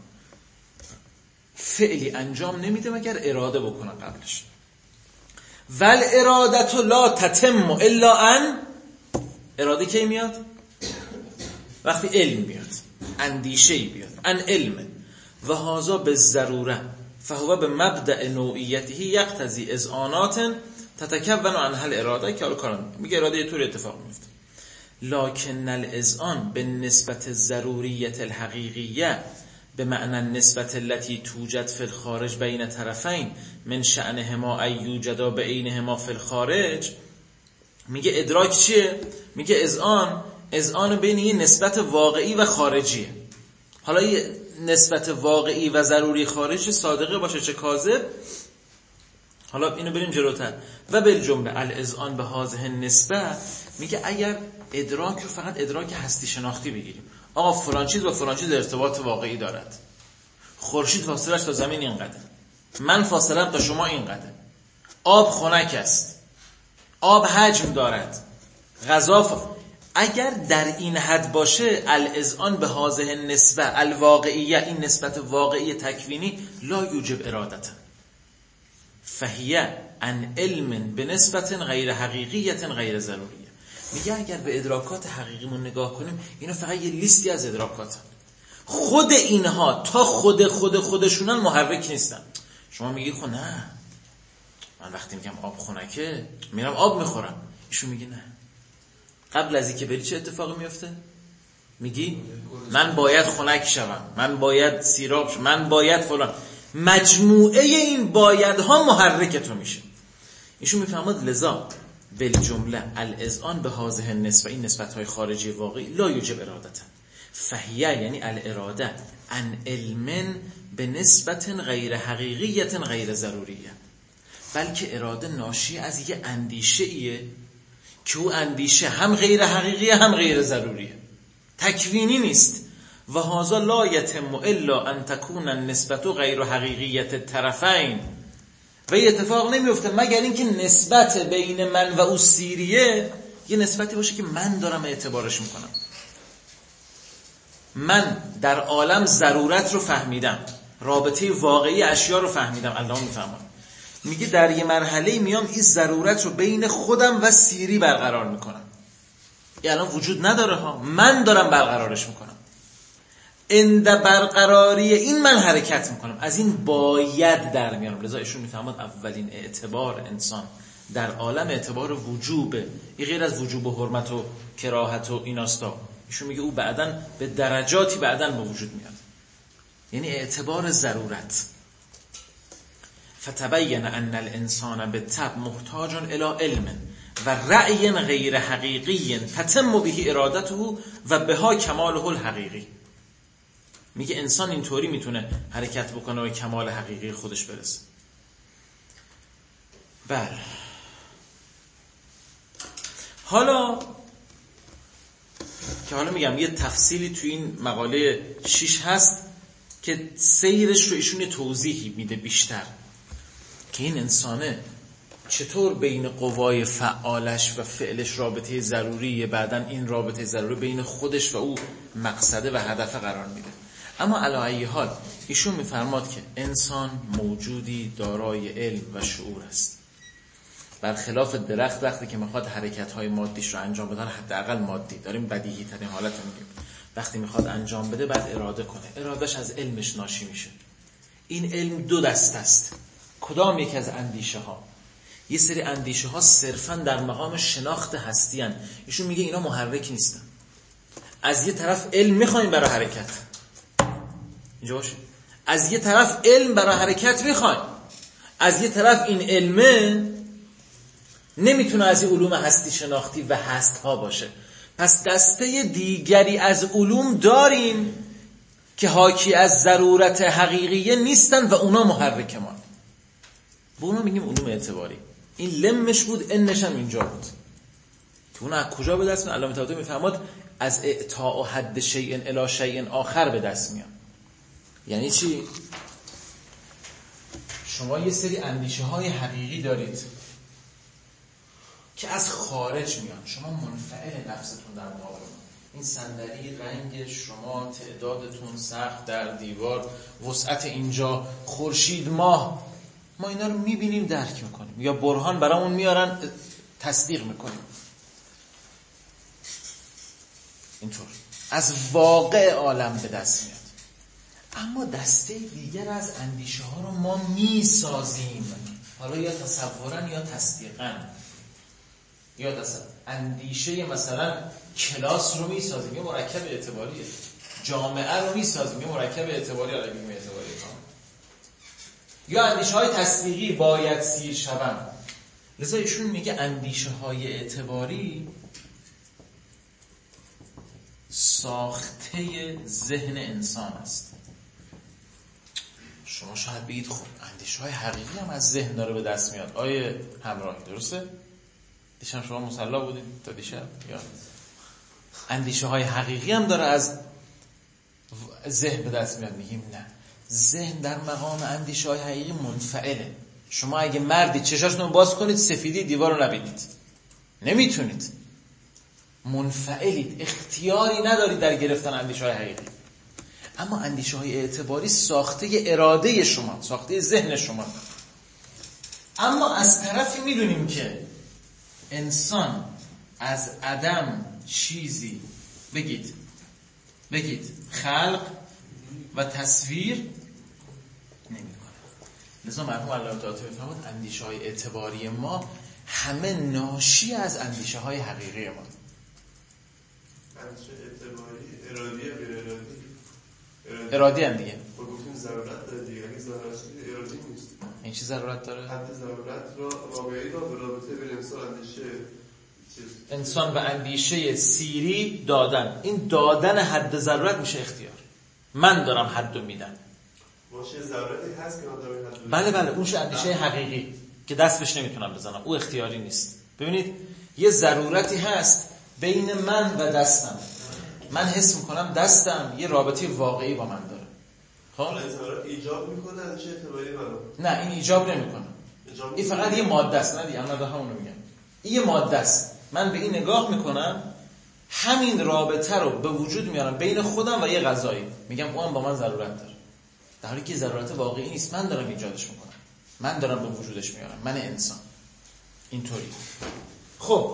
A: فعلی انجام نمیده مگر اراده بکنه قبلش. ول ارادت لا تتم الا ان، اراده کی میاد؟ وقتی علم بیاد، اندیشه‌ای بیاد، ان علم و هذا بالضروره فهو به مبدأ نوعیته یقتضی اذعانات تتکون عنها الاراده، که حالا کارم میگه اراده یه طور اتفاق میفته. لکن الاذعان به نسبت ضروریت الحقیقیه به معنی نسبت التي توجد فی الخارج بین طرفین من شأنهما ای یوجدا به عینهما فی الخارج. میگه ادراک چیه؟ میگه اذعان، اذعان بین یه نسبت واقعی و خارجیه. حالا یه نسبت واقعی و ضروری خارجی صادقه باشه چه کاذب، حالا اینو بریم جلوتر. و بالجمله الاذعان به هذه النسبه، میگه اگر ادراک رو فقط ادراک هستی شناختی بگیریم، آقا فلان چیز با فلان چیز ارتباط واقعی دارد، خورشید فاصله‌اش تا زمین اینقدر، من فاصله‌ام تا شما اینقدر، آب خنک است، آب حجم دارد، غذا ف... اگر در این حد باشه الاذعان به هذه النسبه الواقعیه، این نسبت واقعی تکوینی، لا یوجب ارادت فهیه عن علم به نسبت غیر حقیقیت غیر ضروریه. میگه اگر به ادراکات حقیقیمون نگاه کنیم، اینا فقط یه لیستی از ادراکات، خود اینها تا خود خود خودشونن محرک نیستن. شما میگی خب نه، من وقتی میگم آب خنکه میرم آب میخورم، ایشون میگه نه، قبل از اینکه بری چه اتفاقی میفته؟ میگی من باید خنک شوم، من باید سیراب شوم، من باید فلان. مجموعه این بایدها محرک تو میشه. ایشون میفهمد لذا بالجمله الاذعان به هذه النسبه، این نسبت‌های خارجی واقعی، لا یوجب ارادت فهیه یعنی الاراده عن علم به نسبت غیر حقیقیت غیر ضروریه، بلکه اراده ناشی از یه اندیشه ایه که او اندیشه هم غیر حقیقیه هم غیر ضروریه، تکوینی نیست. و هذا لا یتم الا ان تكون النسبه غیر حقیقیت الطرفین، و این اتفاق نمیفته مگر اینکه نسبت بین من و او سیریه یه نسبتی باشه که من دارم اعتبارش میکنم. من در عالم ضرورت رو فهمیدم، رابطه واقعی اشیا رو فهمیدم. الله میفهمه، میگه در یه مرحله میام این ضرورت رو بین خودم و سیری برقرار میکنم. این الان وجود نداره ها، من دارم برقرارش میکنم. اند برقراری این من حرکت میکنم، از این باید در میارم. لذا ایشون میفهمد اولین اعتبار انسان در عالم اعتبار وجوبه، این غیر از وجوب و حرمت و کراهت و ایناستا. ایشون میگه او بعدن به درجاتی بعدن به وجود میاد. یعنی اعتبار ضرورت. فتبین ان الانسان بالطبع محتاج الی علم و رأی غیر حقیقی تتم به ارادته و بها کماله الحقیقی. میگه انسان اینطوری میتونه حرکت بکنه و کمال حقیقی خودش برسه. بله. حالا که حالا میگم یه تفصیلی تو این مقاله شیش هست که سیرش رو ایشون توضیحی میده بیشتر که این انسانه چطور بین قوای فعالش و فعلش رابطه ضروریه، بعدن این رابطه ضروری بین خودش و او مقصده و هدف قرار میده. اما علی ای حال ایشون میفرماد که انسان موجودی دارای علم و شعور است. برخلاف درخت وقتی که میخواد حرکت‌های مادیش رو انجام بده، حداقل مادی، داریم بدیهی ترین حالت رو میگیم، وقتی میخواد انجام بده بعد اراده کنه، ارادهش از علمش ناشی میشه. این علم دو دست است. کدام یک از اندیشه ها؟ یه سری اندیشه ها صرفاً در مقام شناخت هستی هستند. ایشون میگه اینا محرک نیستن. از یه طرف علم میخوایم برای حرکت، اینجا باشه، از یه طرف علم برای حرکت میخوایم، از یه طرف این علمه نمیتونه از این علوم هستی شناختی و هست ها باشه. پس دسته دیگری از علوم داریم که حاکی از ضرورت حقیقیه نیستن و اونا محرک ما. به اونا میگیم علوم اعتباری. این لمش بود، انش هم اینجا بود که اونا از کجا به دست میاد؟ علامه طباطبایی میفهمد از اعطاء حد شیء الی شیء آخر به دست میاد. یعنی چی؟ شما یه سری اندیشه های حقیقی دارید که از خارج میان، شما منفعل نفستون در مقابل این صندلی، رنگ شما، تعدادتون، سقف در دیوار، وسعت اینجا، خورشید، ماه، ما اینا رو میبینیم، درک میکنیم، یا برهان برامون میارن تصدیق میکنیم. اینطور از واقع عالم به دست میاد. اما دسته دیگر از اندیشه ها رو ما میسازیم، حالا یا تصورن یا تصدیقن. یا تصور اندیشه مثلا کلاس رو میسازیم، یه مرکب اعتباریه. جامعه رو میسازیم، یه مرکب اعتباری، علیه بیم اعتباری کامل. یا اندیشه های تصدیقی، باید سیر شوم. لذا ایشون میگه اندیشه های اعتباری ساخته ذهن انسان است. شما شاید بگید خب اندیشه های حقیقی هم از ذهن داره به دست میاد. آیه همراهی درسته؟ دیشب شما مصلا بودید تا دیشب؟ یا اندیشه های حقیقی هم داره از ذهن به دست میاد؟ میگیم نه، ذهن در مقام اندیشه های حقیقی منفعله. شما اگه مردی چشاشتون باز کنید سفیدی دیوار رو نبینید، نمیتونید، منفعلید، اختیاری ندارید در گرفتن اندیشه های حقیقی. اما اندیشه های اعتباری ساخته اراده شما، ساخته ذهن شما. اما از طرفی میدونیم که انسان از عدم چیزی بگید بگید خلق و تصویر نمی‌کنه. لذا مرحوم علامه طباطبایی می‌فرماید اندیشه های اعتباری ما همه ناشی از اندیشه های حقیقی ما.
B: اندیشه اعتباری ارادی یا غیر ارادی؟
A: ارادی هم دیگه.
B: با گفتیم ضرورت داره دیگه، اگه ضرورت ارادی نیست.
A: این چی ضرورت داره؟
B: حد ضرورت را واقعی را به رابطه بین انسان اندیشه
A: انسان و اندیشه سیری دادن. این دادن حد ضرورت میشه اختیار. من دارم حدو میدم.
B: باشه ضرورتی هست که من دارم حدو.
A: بله بله، اونش اندیشه حقیقی که دست بهش نمیتونم بزنم، او اختیاری نیست. ببینید یه ضرورتی هست بین من و دستم. من حس میکنم دستم یه رابطه واقعی با من داره.
B: خب ضرورت ایجاب میکنه اندیشه اعتباری منو؟
A: نه، این ایجاب نمیکنه. این فقط یه ماده است. نه دیگه، من دارم همون رو میگم. این یه ماده است. من به این نگاه میکنم، همین رابطه رو به وجود میارم بین خودم و یه غذایی، میگم اون با من ضرورت داره، در حالی که ضرورت واقعی نیست، من دارم ایجادش میکنم، من دارم به وجودش میارم، من انسان. اینطوری. خب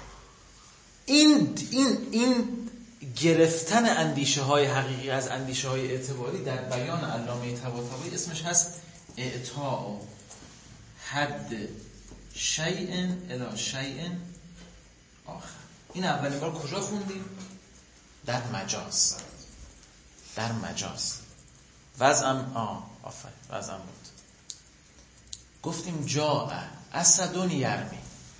A: این این این گرفتن اندیشه های حقیقی از اندیشه های اعتباری در بیان علامه طباطبایی اسمش هست اعطاء حد شیء الی شیء آخر. این اولین بار کجا خوندیم؟ در مجاز. در مجاز. وضعم آه آفرین وضعم بود. گفتیم جاء اسد یرمی.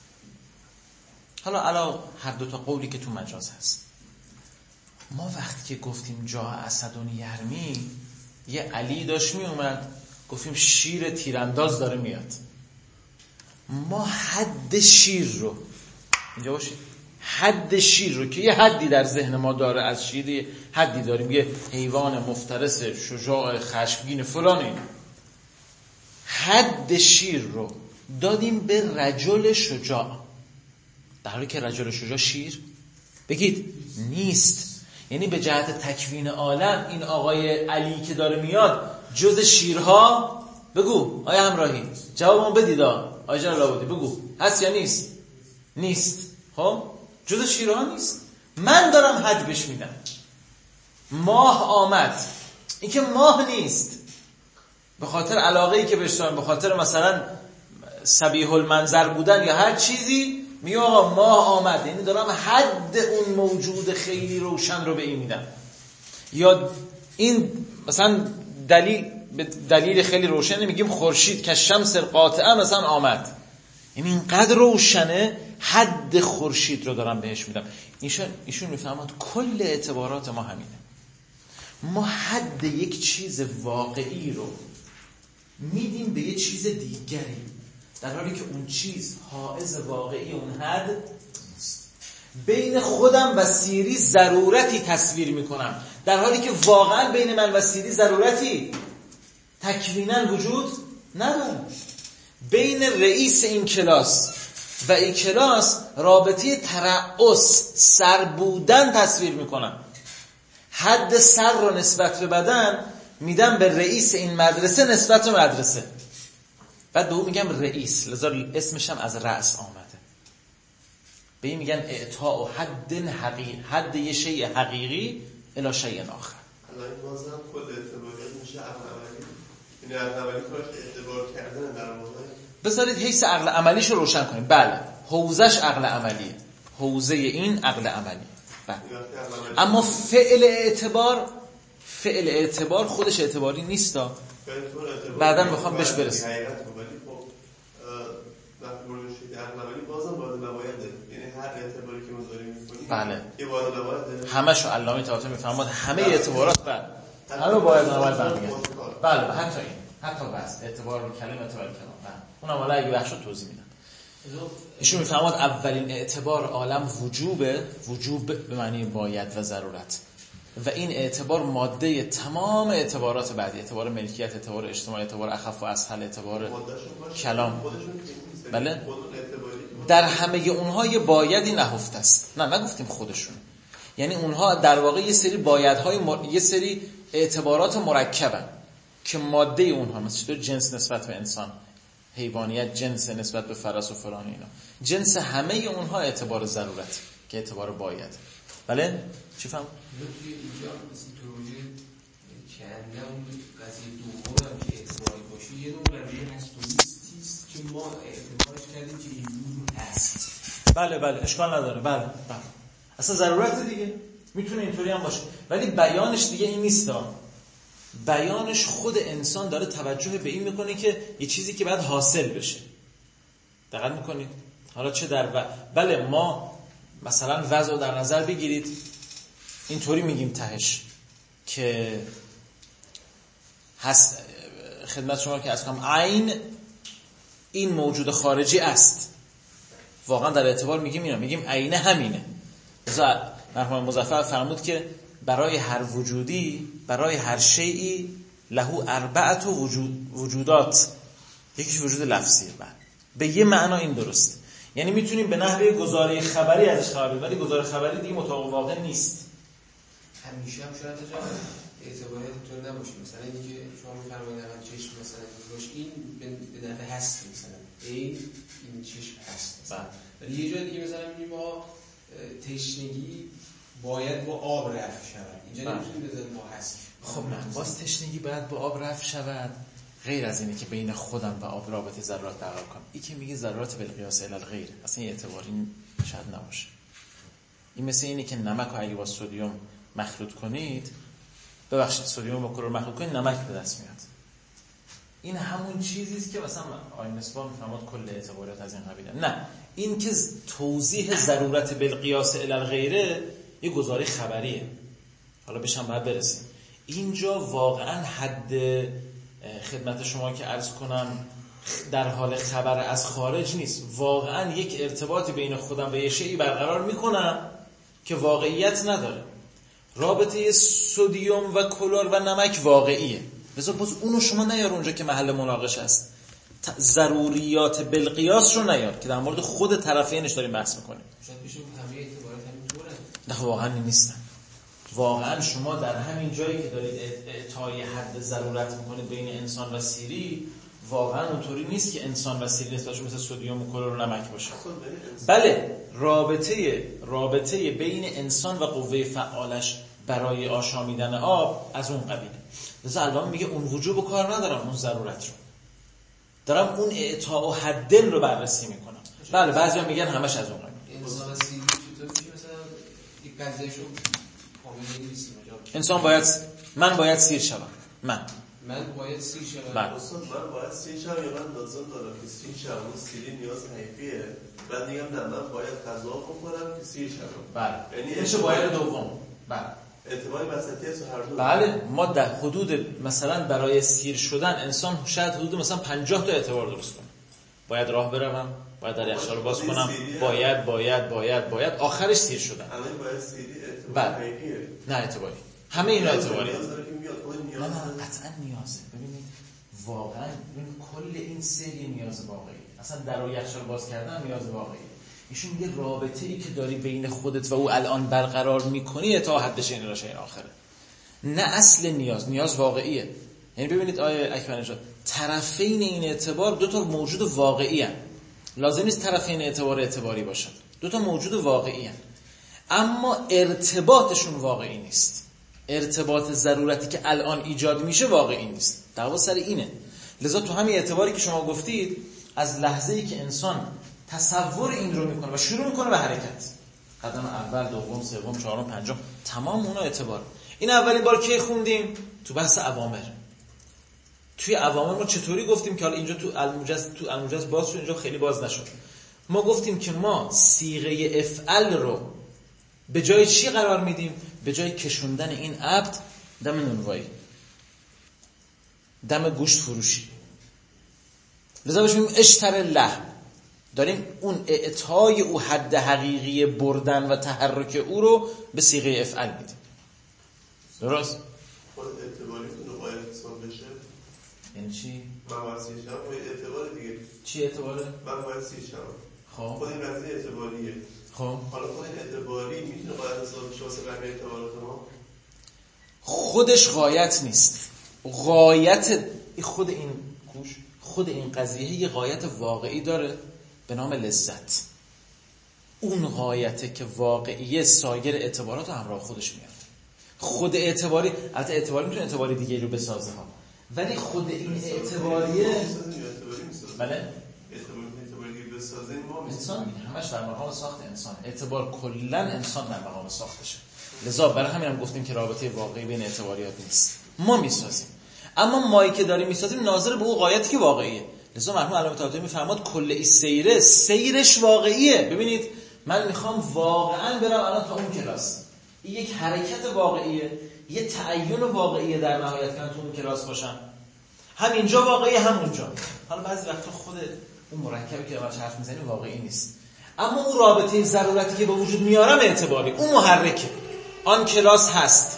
A: حالا علا هر دو تا قولی که تو مجاز هست، ما وقتی که گفتیم جاء اسد یرمی، یه علی داشت می اومد، گفتیم شیر تیرانداز داره میاد. ما حد شیر رو اینجا باشید، حد شیر رو که یه حدی در ذهن ما داره از شیر، حدی داریم، یه حیوان مفترس شجاع خشمگین فلان، حد شیر رو دادیم به رجل شجاع، در حالی که رجل شجاع شیر بگید نیست. یعنی به جهت تکوین عالم این آقای علی که داره میاد جز شیرها، بگو آیا همراهی جوابمو بدید آیا جان لابودی، بگو هست یا نیست؟ نیست. خب جز شیرها نیست. من دارم حد بش میدم. ماه آمد، این که ماه نیست، به خاطر علاقه‌ای که بهش دارم، به خاطر مثلا صبیح المنظر بودن یا هر چیزی، میگه آقا ماه آمد، یعنی دارم حد اون موجود خیلی روشن رو به این میدم. یا این مثلا دلیل به دلیل خیلی روشنه میگیم خورشید که شمس قاطعه مثلا آمد، یعنی اینقدر روشنه حد خورشید رو دارم بهش میدم. ایشون ایشون میفهمد کل اعتبارات ما همینه. ما حد یک چیز واقعی رو میدیم به یک چیز دیگری، در حالی که اون چیز حائز واقعی اون حد نیست. بین خودم و سیری ضرورتی تصویر میکنم، در حالی که واقعا بین من و سیری ضرورتی تکویناً وجود نداره. بین رئیس این کلاس و این کلاس رابطه ترأس، سر بودن تصویر میکنم. حد سر رو نسبت به بدن میدم به رئیس این مدرسه نسبت به مدرسه، بعد به اون میگم رئیس، لذا اسمش هم از رأس آمده. به این میگن اعطاء حد حقیقی، حد یه شیء حقیقی الی شیء آخر.
B: الان بازم کل اعتباریات میشه عقل عملی، این عقل عملی کارش اعتبار کردن در واقع.
A: بذارید حیث عقل عملیش رو روشن کنیم. بله حوزش عقل عملیه، حوزه این عقل عملی. بله. اما فعل اعتبار، فعل اعتبار خودش اعتباری نیستا، بعدا میخوام بهش برسیم. بله همشو علامه طحاطی میفهمد، همه اعتبارات بله همه باید نماید برمیگرد. بله حتی این، حتی بس اعتبار به کلمه اعتبار کلام، بله اونم حالا اگه بخش رو توضیح میدم. ایشون میفهمد اولین اعتبار عالم وجوبه، وجوب به معنی باید و ضرورت، و این اعتبار ماده تمام اعتبارات بعدی، اعتبار ملکیت، اعتبار اجتماعی، اعتبار اخف و اسهل، اعتبار کلام. بله در همه اونها یه بایدی نهفته است. نه نگفتیم خودشون، یعنی اونها در واقع یه سری بایدهای مر... یه سری اعتبارات مرکبن که ماده اونها مثل جنس نسبت به انسان، حیوانیت جنس نسبت به فرس و فلان، اینا جنس همه اونها اعتبار ضرورت که اعتبار باید. بله چی فهم؟
C: توی اینجا مثل پروژه کنده اون قضیه دوم هم که اعتباری باشه یه نوع قضیه هست و نیستیست که ما اعتبارش کردیم که این نور هست.
A: بله بله اشکال نداره. بله بله اصلا ضرورت دیگه میتونه اینطوری هم باشه، ولی بیانش دیگه این نیستا. بیانش خود انسان داره توجه به این میکنه که یه چیزی که باید حاصل بشه. دقت میکنید؟ حالا چه در و... بله ما مثلا وضع رو در نظر بگیرید، اینطوری میگیم تهش که هست خدمت شما که از کنم عین این موجود خارجی است. واقعا در اعتبار میگیم اینا، میگیم عینه همینه. مثلا مرحوم مظفر فرمود که برای هر وجودی، برای هر شیئی له اربعه وجود وجودات، یکیش وجود لفظیه. بعد به یه معنا این درست، یعنی میتونیم به نحوه گزاره خبری ازش خبر بدیم، ولی گزاره خبری دیگه مطابق واقع نیست.
C: همیشه هم شاید اعتباری اینطور نباشه. مثلا اینکه شما می‌فرمایید اول چشم مثلا باشه، این به دفعه هست، مثلا این این چشم هست. ولی یه جای دیگه مثلا میگیم ما تشنگی باید با آب رفع شود، اینجا نمیتونیم بذاریم ما هست.
A: خب نه باز تشنگی باید با آب رفع شود، غیر از اینه که بین خودم و آب رابطه ضرورت برقرار کنم. این که میگه ضرورت بالقیاس الی الغیر، اصلا این اعتباری شاید نباشه. این مثل اینه که نمک و اگه با سدیم مخلوط کنید ببخشید سدیم با کلور مخلوط کنید نمک به دست میاد. این همون چیزی است که مثلا آیین مصباح میفرماد کل اعتبارات از این قبیله. نه، این که توضیح ضرورت بالقیاس الی الغیره یه گزاره خبریه، حالا بهشم باید برسیم. اینجا واقعا حد خدمت شما که عرض کنم در حال خبر از خارج نیست، واقعا یک ارتباطی بین خودم و یه شیئی برقرار میکنم که واقعیت نداره. رابطه سدیم و کلور و نمک واقعیه، لذا باز اونو شما نیار اونجا که محل مناقشه است. ضروریات بالقیاس رو نیار که در مورد خود طرفینش داریم بحث میکنیم.
C: شاید بشه همه اعتبارات همینطوره.
A: نه واقعا نیستن. واقعا شما در همین جایی که دارید اعطای حد ضرورت میکنید بین انسان و سیری، واقعا اونطوری نیست که انسان و سیری نسبتشون مثل سدیم و کلور و نمک باشه. بله، رابطه رابطه بین انسان و قوه فعالش برای آشامیدن آب از اون قبیله. لذا الان میگه اون وجوب و کار ندارم، اون ضرورت رو دارم، اون اعطاء و حدن رو بررسی میکنم. بله، بعضیا میگن همش از اون قبیله.
C: انسان و سیری چطور میشه مثلا یک قضیهشو کامل نیست.
A: انسان باید من باید سیر شوم. من
C: من باید سیر شوم.
A: بله.
B: اصلا من باید سیر شوم یا من لازم دارم که سیر شوم؟ اون سیری نیاز حیفیه. بعد میگم نه، من باید غذا بخورم که سیر شوم.
A: بله.
B: یعنی
A: میشه باید دوم. بله.
B: اعتباری وسطی است هر دو.
A: بله، ما در حدود مثلا برای سیر شدن انسان شاید حدود مثلا پنجاه تا اعتبار درست کنه. باید راه بروم، باید در یخچال رو باز کنم، باید باید باید باید آخرش سیر شدن.
B: همه باید سیری اعتبار حیفیه.
A: نه اعتباری. همه اینا اعتباری.
B: نیاز داره که میاد خود نیاز.
A: نه نه قطعا نیازه. ببینید واقعا این کل این سری نیاز واقعی. اصلا در و یخچال باز کردن نیاز واقعی. ایشون میگه رابطه ای که داری بین خودت و او الان برقرار میکنی تا حدش این راشه این آخره. نه اصل نیاز، نیاز واقعیه. یعنی ببینید آیه اکبر نژاد، طرفین این اعتبار دو تا موجود واقعی هستند. لازم نیست طرفین اعتبار اعتباری باشن. دو تا موجود واقعی هستند. اما ارتباطشون واقعی نیست. ارتباط ضرورتی که الان ایجاد میشه واقعی نیست. دعوا سر اینه. لذا تو همین اعتباری که شما گفتید، از لحظه‌ای که انسان تصور این رو میکنه و شروع میکنه به حرکت، قدم اول، دوم، سوم، چهارم، پنجم، تمام اونا اعتبار. این اولین بار که خوندیم تو بحث اوامر. توی اوامر ما چطوری گفتیم که حالا اینجا تو الموجز تو الموجز باز شد، اینجا خیلی باز نشد. ما گفتیم که ما صیغه افعل رو به جای چی قرار میدیم؟ به جای کشوندن این عبد دم نونوایی، دم گوشت فروشی. لذا بهش میگیم اشتر لحم. داریم اون اعطای او حد حقیقی بردن و تحرک او رو به صیغه افعل میدیم. درست؟
B: خود اعتباری که باید حساب بشه.
A: یعنی چی؟
B: من باید سیر شوم. خود اعتبار دیگه.
A: چی اعتباره؟
B: من باید سیر شوم.
A: خب
B: خود این قضیه اعتباریه.
A: خب
B: حالا خود این اعتباری میتونه باید حساب بشه واسه بقیه اعتبارات ما؟
A: خودش غایت نیست. غایت خود این کوش خود این قضیه یه غایت واقعی داره به نام لذت. اون غایته که واقعیه سایر اعتبارات رو همراه خودش میاره. خود اعتباری، البته اعتباری میتونه اعتباری دیگه رو بسازه ها، ولی خود این اعتباریه بله
B: اعتباری بسازیم ما
A: انسان همش در مقام ساخت انسان. اعتبار کلا انسان در مقام ساختشه. لذا برای همین هم گفتیم که رابطه واقعی بین اعتباریات نیست. ما میسازیم، اما مایی که داریم میسازیم ناظر به اون غایتی که واقعیه. لذا مرحوم علامه طباطبایی میفرماد کل این سیره سیرش واقعیه. ببینید من میخوام واقعا برم الان تا اون کلاس، این یک حرکت واقعیه، یه تعین واقعیه در نهایت که من تو اون کلاس باشم. هم اینجا واقعیه هم اونجا. حالا بعضی وقتا خود اون مرکبی که دارم حرف میزنیم واقعی نیست، اما اون رابطه ضرورتی که به وجود میارم اعتباری، اون محرکه. آن کلاس هست،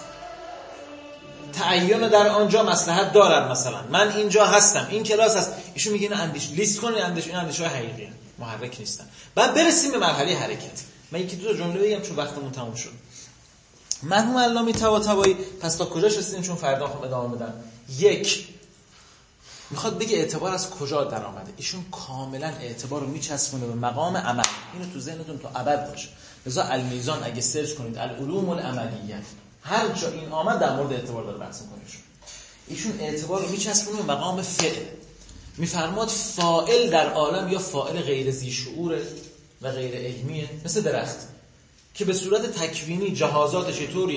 A: تعین در آنجا مصلحت دارد. مثلا من اینجا هستم، این کلاس هست. ایشون میگه اینو اندیش لیست کنید، اندیش این اندیشه‌های حقیقیه، محرک نیستن. بعد برسیم به مرحله حرکت. من یکی دو تا جمله بگم چون وقتمون تموم شد. مرحوم علامه طباطبایی پس تا کجاش رسیدیم؟ چون فردا خب ادامه بدم. یک، میخواد بگه اعتبار از کجا در آمده. ایشون کاملا اعتبار رو میچسبونه به مقام عمل. اینو تو ذهنتون تا ابد باشه. لذا المیزان اگه سرچ کنید العلوم العملیه، هر جا این آمد در مورد اعتبار داره بحث می‌کنه. ایشون اعتبار رو میچسبونه به مقام فعل. میفرماد فاعل در عالم یا فاعل غیر ذی شعوره و غیر علمیه، مثل درخت که به صورت تکوینی جهازاتش طوری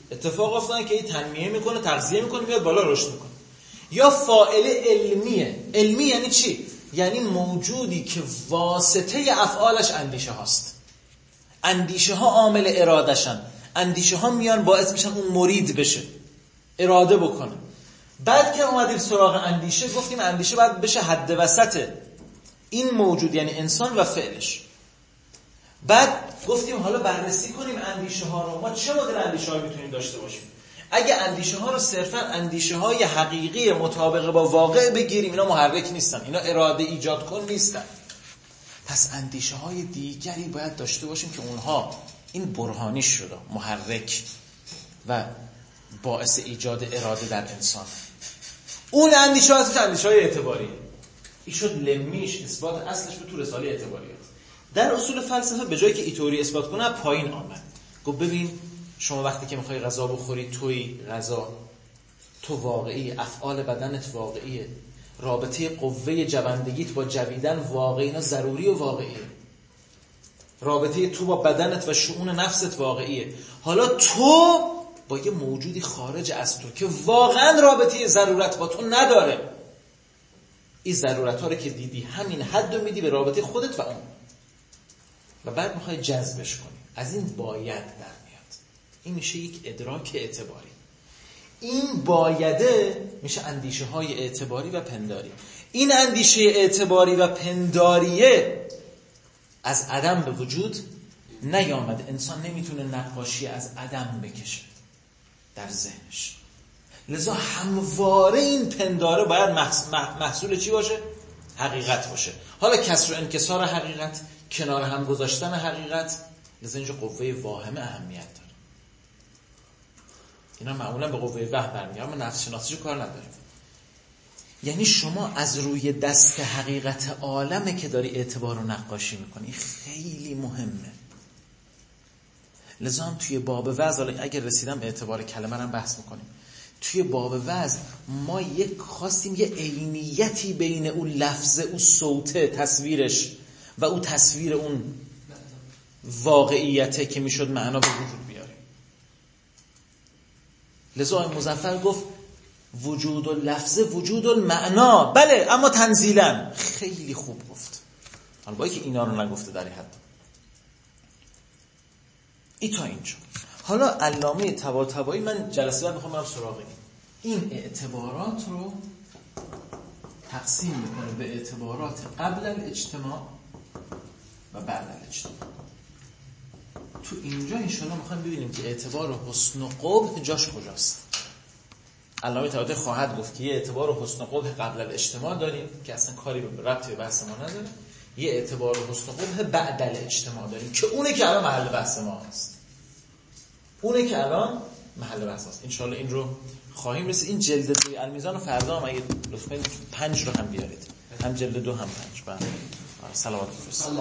A: اتفاق افتادن که این تنمیه میکنه، تغذیه میکنه، میاد بالا رشد میکنه. یا فاعل علمیه. علمی یعنی چی؟ یعنی موجودی که واسطه افعالش اندیشه هاست. اندیشه ها عامل ارادهشن. اندیشه ها میان باعث میشن اون مرید بشه، اراده بکنه. بعد که اومدیم سراغ اندیشه، گفتیم اندیشه باید بشه حد وسط این موجود یعنی انسان و فعلش. بعد گفتیم حالا بررسی کنیم اندیشه ها رو. ما چه مدل اندیشه هایی میتونیم داشته باشیم؟ اگه اندیشه ها رو صرفا اندیشه های حقیقی مطابق با واقع بگیریم، اینا محرک نیستن، اینا اراده ایجاد کن نیستن. پس اندیشه های دیگری باید داشته باشیم که اونها این برهانی شده، محرک و باعث ایجاد اراده در انسان. اون اندیشه ها هست که اندیشه های اعتباری. این شد لمیش، اثبات اصلش به تو رساله اعتباریات. در اصول فلسفه به جایی که این تئوری اثبات کنه پایین آمد. گفت ببین شما وقتی که میخوای غذا بخوری، توی غذا، تو واقعی، افعال بدنت واقعیه، رابطه قوه جوندگیت با جویدن واقعی، اینا ضروری و واقعیه. رابطه تو با بدنت و شؤون نفست واقعیه. حالا تو با یه موجودی خارج از تو که واقعا رابطه ضرورت با تو نداره، این ضرورت ها رو که دیدی همین حد رو میدی به رابطه خودت و اون، و بعد میخوای جذبش کنی. از این باید در میاد. این میشه یک ادراک اعتباری. این بایده میشه اندیشه های اعتباری و پنداری. این اندیشه اعتباری و پنداریه از عدم به وجود نیامده. انسان نمیتونه نقاشی از عدم بکشه در ذهنش. لذا همواره این پنداره باید محصول چی باشه؟ حقیقت باشه. حالا کسر و انکسار حقیقت، کنار هم گذاشتن حقیقت، لذا اینجا قوه واهمه اهمیت داره. اینا معمولا به قوه وهم برمیگردن، اما نفس شناسیشو کار نداریم. یعنی شما از روی دست حقیقت عالمه که داری اعتبار و نقاشی میکنی. خیلی مهمه. لذا هم توی باب وعظ، اگر رسیدم به اعتبار کلمه رو بحث میکنیم، توی باب وعظ ما یک خواستیم یه عینیتی بین اون لفظ، اون صوته، تصویرش و اون تصویر اون واقعیته که میشد معنا به وجود بیاریم. لذا مظفر گفت وجود و لفظ وجود و معنا، بله اما تنزیلا. خیلی خوب گفت، حالا باید که اینا رو نگفته در این حد. ای تا اینجا. حالا علامه طباطبایی، من جلسه بعد میخوام برم سراغ این اعتبارات رو تقسیم میکنه به اعتبارات قبل الاجتماع و بعد الاجتماع. تو اینجا انشاءالله میخوایم ببینیم که اعتبار حسن و قبح جاش کجاست. علامه طباطبایی خواهد گفت که یه اعتبار حسن و قبح قبل الاجتماع داریم که اصلا کاری به ربطی به بحث ما نداره. یه اعتبار حسن و قبح بعد الاجتماع داریم که اونه که الان محل بحث ما هست. اونه که الان محل بحث هست. انشاءالله این رو خواهیم رسید. این جلد دوی المیزان رو فردا هم اگه لطفاً پنج رو هم بیارید، هم جلد دو هم پنج. بله صلوات بفرستید.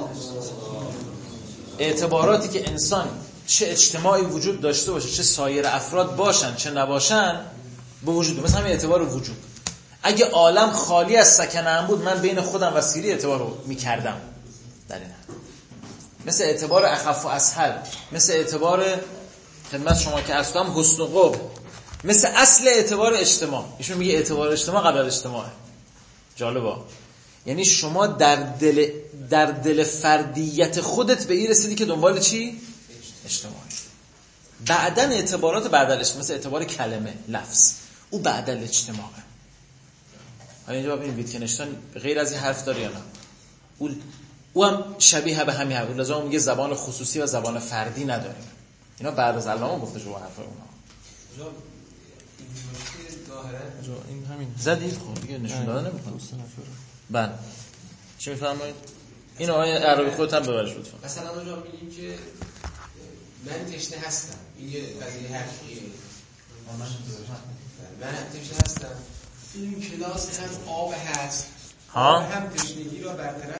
A: اعتباراتی که انسان چه اجتماعی وجود داشته باشه، چه سایر افراد باشن چه نباشن، به وجود. مثلا همین اعتبار وجود، اگه عالم خالی از سکنه‌ام بود، من بین خودم و سیری اعتبار رو میکردم در این حد. مثل اعتبار اخف و اسهل، مثل اعتبار خدمت شما که عرض کردم حسن و قبح، مثل اصل اعتبار اجتماع. ایشون میگه اعتبار اجتماع قبل از اجتماعه. جالبه. یعنی شما در دل در دل فردیت خودت به این رسیدی که دنبال چی؟ اجتماعی. بعدن اعتبارات بعد از اجتماع، مثل اعتبار کلمه، لفظ، او بعد از اجتماعه. حالا اینجا ببینید ویتکنشتاین غیر از این حرف داره یا نه؟ او او هم شبیه به همین حرف. لازم میگه زبان خصوصی و زبان فردی نداریم. اینا بعد از علامه گفته شو حرف اونها. این همین زدید خب دیگه نشون داده نمیکنه. بله چی میفرمایید؟ این آیه عربی خودت هم ببرش لطفا.
C: مثلا اونجا میگیم که من تشنه هستم، این یه قضیه حرفیه. من تشنه هستم، این کلاس هم آب هست، ها هم تشنگی را برطرف